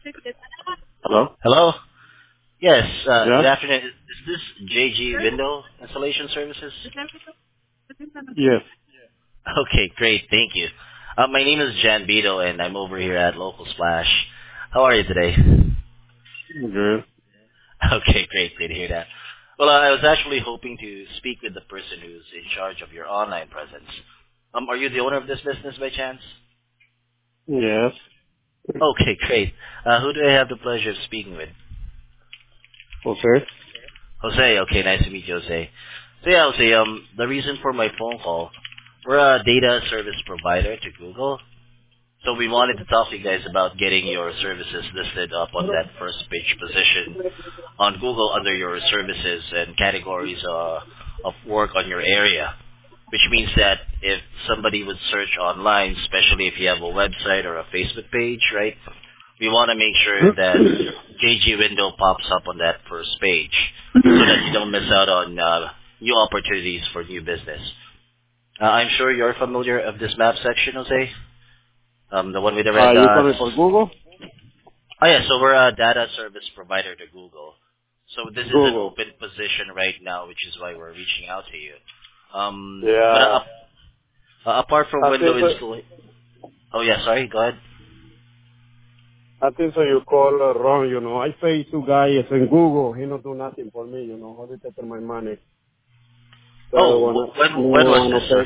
Hello? Hello? Yes, good Yeah? afternoon. Is this JG Window Installation Services? Yes. Okay, great. Thank you. My name is Jan Beto, and I'm over here at Local Splash. How are you today? Good. Okay, great. Great to hear that. Well, I was actually hoping to speak with the person who's in charge of your online presence. Are you the owner of this business by chance? Yes. Okay, great. Who do I have the pleasure of speaking with? Okay. Jose, okay, nice to meet you, Jose. So yeah, Jose, the reason for my phone call, we're a data service provider to Google. So we wanted to talk to you guys about getting your services listed up on that first page position on Google under your services and categories of work on your area. Which means that if somebody would search online, especially if you have a website or a Facebook page, right, we want to make sure that JG Window pops up on that first page so that you don't miss out on new opportunities for new business. I'm sure you're familiar of this map section, Jose. The one with the red You dots. calling for Google? Oh yeah, so we're a data service provider to Google. So this is an Google. open position right now, which is why we're reaching out to you. But Yeah. apart from I window think so. installation, oh yeah, sorry, go ahead. I think so you call wrong, you know. I pay two guys in Google. He not do nothing for me, you know. Only take my money. So I don't Oh, wanna, when no was wanna this, sir? pay.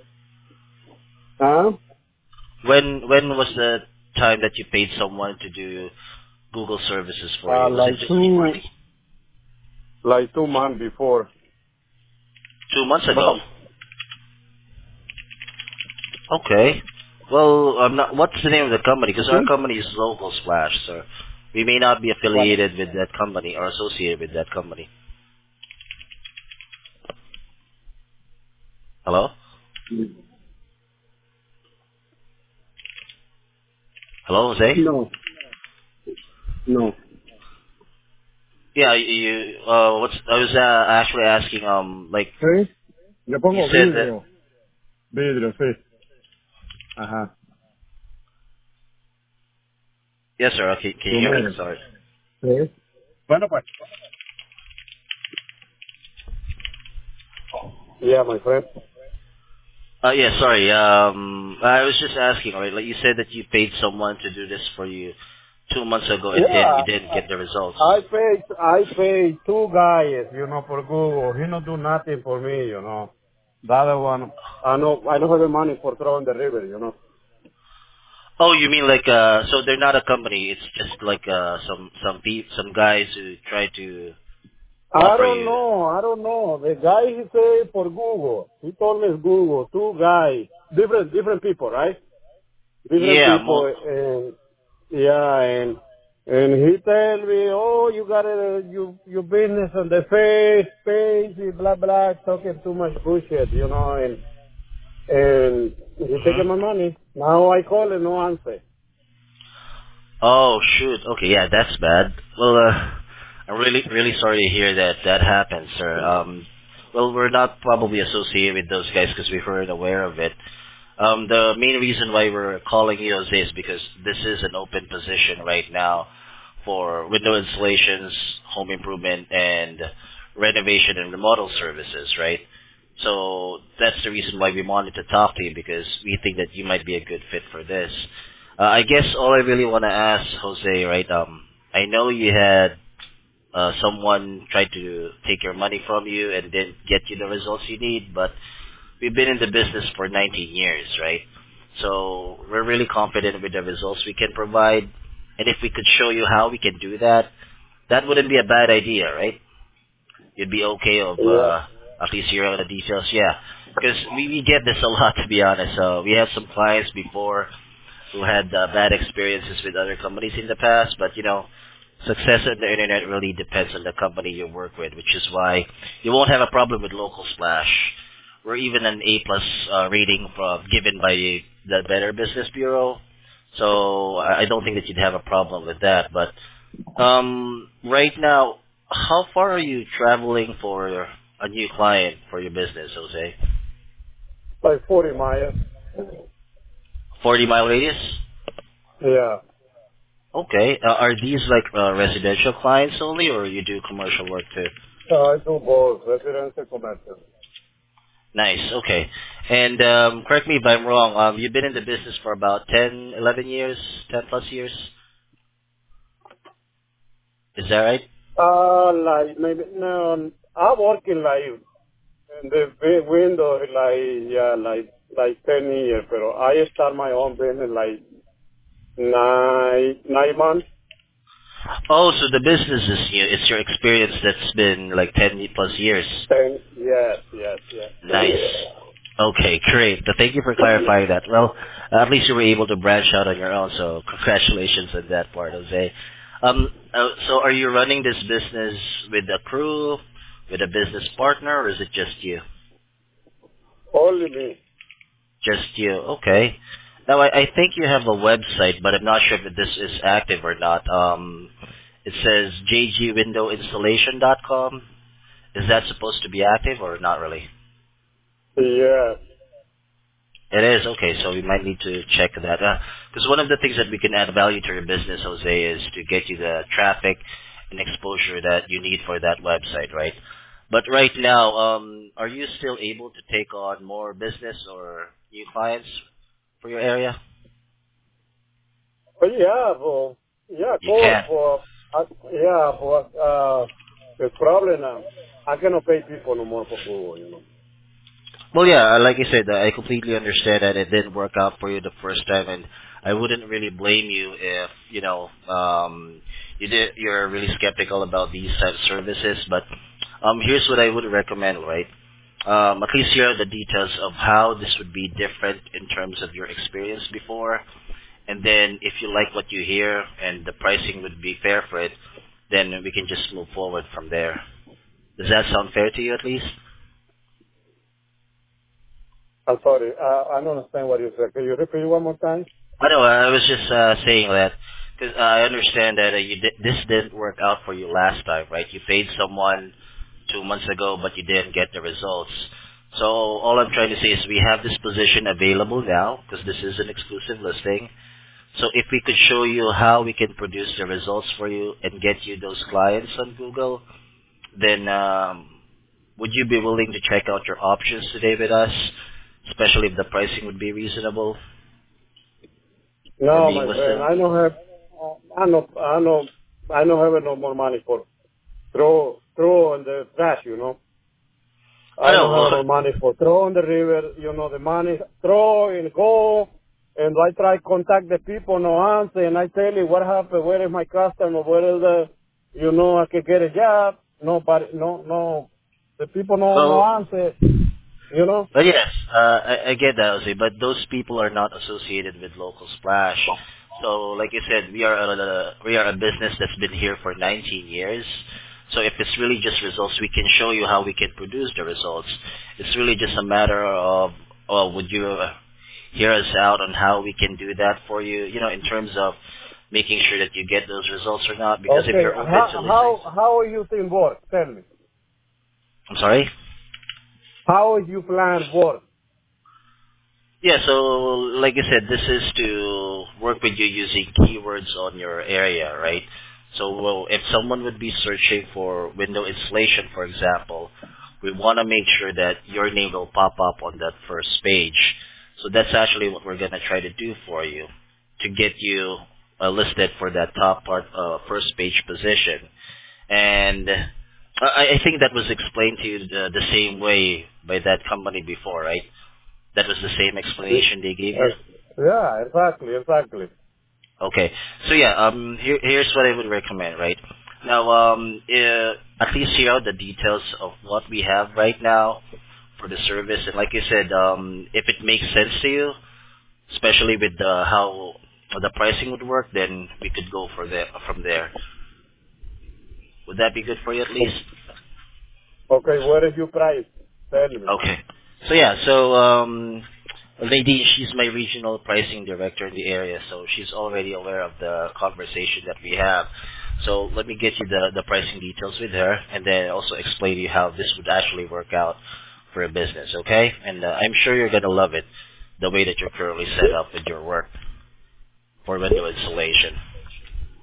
Huh? When was the time that you paid someone to do Google services for you? Was it Like just two, recently? like 2 months before. 2 months ago. But, Okay. Well, I'm not. What's the name of the company? Because our hmm? company is Local Splash, sir. We may not be What? affiliated with that company or associated with that company. Hello? Hello, Jose? No. No. Yeah, what's, I was actually asking, like, Sí. Le you pongo said that, vidrio. Vidrio, sí. Ajá. yes, sir, okay, can you Tu hear me? medio. Sorry. Sí. Bueno, pues. Yeah, my friend. Yeah, sorry, I was just asking, right, like you said that you paid someone to do this for you 2 months ago and then you Yeah, didn't get the results. I paid two guys, you know, for Google. He not do nothing for me, you know. The other one, I don't have the money for throwing the river, you know. Oh, you mean like so they're not a company. It's just like some guys who try to I offer don't you. know, I don't know. The guy he said for Google. He told me it's Google. Two guys, different people, right? Different Yeah, people, and yeah, and he tell me, oh, you got your business on the page, blah blah, talking too much bullshit, you know, and he mhm. taking my money. Now I call and no answer. Oh shoot. Okay, yeah, that's bad. Well, I'm really sorry to hear that that happened, sir. Well, we're not probably associated with those guys because we weren't aware of it. The main reason why we're calling you Jose is because this is an open position right now for window installations, home improvement, and renovation and remodel services, right? So that's the reason why we wanted to talk to you because we think that you might be a good fit for this. I guess all I really want to ask Jose, right? I know you had someone try to take your money from you and didn't get you the results you need, but we've been in the business for 19 years, right? So we're really confident with the results we can provide. And if we could show you how we can do that, that wouldn't be a bad idea, right? You'd be okay of Yeah. at least hearing the details, yeah. Because we get this a lot, to be honest. We have some clients before who had bad experiences with other companies in the past, but success on the internet really depends on the company you work with, which is why you won't have a problem with Local Splash. We're even an A plus rating given by the Better Business Bureau, so I don't think that you'd have a problem with that. But right now, how far are you traveling for a new client for your business, Jose? Like 40 miles. 40-mile radius? Yeah. Okay. Are these like residential clients only, or you do commercial work too? I do both, residential, commercial. Nice. Okay. And correct me if I'm wrong. You've been in the business for about 10, 11 years, 10 plus years. Is that right? Like maybe no, I work in like in the window like yeah like 10 years, but I start my own business like 9 months. Oh, so the business is you. It's your experience that's been like 10 plus years. 10, yes. Nice. Okay, great. Thank you for clarifying that. Well, at least you were able to branch out on your own, so congratulations on that part, Jose. So are you running this business with a crew, with a business partner, or is it just you? Only me. Just you. Okay. Now, I think you have a website, but I'm not sure if this is active or not. It says jgwindowinstallation.com. Is that supposed to be active or not really? Yes. It is. Okay, so we might need to check that. Because one of the things that we can add value to your business, Jose, is to get you the traffic and exposure that you need for that website, right? But right now, are you still able to take on more business or new clients for your area? But yeah, You cool. can. The problem I cannot pay people no more for food. Well, yeah, like I said, I completely understand that it didn't work out for you the first time, and I wouldn't really blame you if you're really skeptical about these type of services. But here's what I would recommend, right? At least here are the details of how this would be different in terms of your experience before, and then if you like what you hear and the pricing would be fair for it, then we can just move forward from there. Does that sound fair to you at least? I'm sorry. I don't understand what you said. Can you repeat one more time? I know. I was just saying that because I understand that this didn't work out for you last time, right? You paid someone 2 months ago, but you didn't get the results. So all I'm trying to say is we have this position available now because this is an exclusive listing. So if we could show you how we can produce the results for you and get you those clients on Google, then would you be willing to check out your options today with us, especially if the pricing would be reasonable for No, being my friend. listed? I don't have. I don't have no more money for throw in the trash. I I don't have know. no money for throw in the river. The money throw and go. And I try contact the people, no answer. And I tell you what happened. Where is my customer? Where is I can get a job. Nobody, no. The people no Well, answer. but yes, I get that, Jose, but those people are not associated with Local Splash. So, like I said, we are a business that's been here for 19 years. So if it's really just results, we can show you how we can produce the results. It's really just a matter of, would you hear us out on how we can do that for you, in terms of making sure that you get those results or not? Because if Okay. you're open to listings, How are you think work? Tell me. I'm sorry? How is you plan work? Yeah, so like I said, this is to work with you using keywords on your area, right? So if someone would be searching for window installation, for example, we want to make sure that your name will pop up on that first page. So that's actually what we're going to try to do for you to get you listed for that top part, first page position. And I think that was explained to you the same way by that company before, right? That was the same explanation they gave you? Yeah, exactly. Okay. So yeah, here's what I would recommend, right? Now, at least here are the details of what we have right now for the service. And like I said, if it makes sense to you, especially with how the pricing would work, then we could go from there. Would that be good for you at least? Okay, where is your price? Tell me. Okay. So yeah, lady, she's my regional pricing director in the area, so she's already aware of the conversation that we have. So let me get you the pricing details with her, and then also explain to you how this would actually work out for a business, okay? And I'm sure you're gonna love it, the way that you're currently set up with your work for window installation.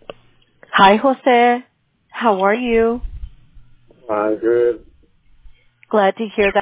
Hi, Jose. How are you? I'm good. Glad to hear that.